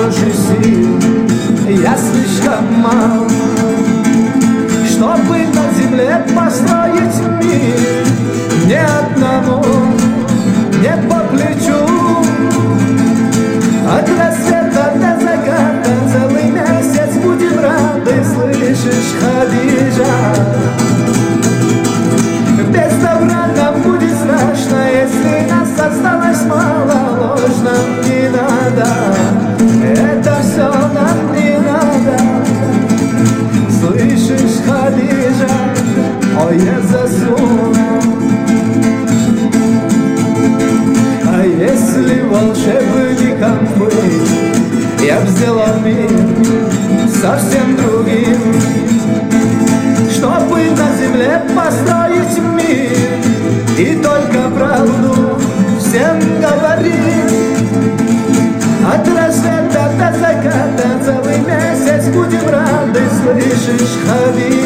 Божьих сил я слишком мал, чтобы на земле построить мир. Ни одному не по плечу. От рассвета до заката целый месяц будем рады, слышишь, Хадижа? Без добра нам будет страшно, если нас осталось мало. Ложь нам не надо, это все нам не надо. Слышишь, Хадижа? Ой, я заснул. А если волшебником быть, я б сделал мир совсем другим, чтобы на земле построить мир и только правду всем говорить. От рассвета до заката целый месяц будем рады, слышишь, Хадижа?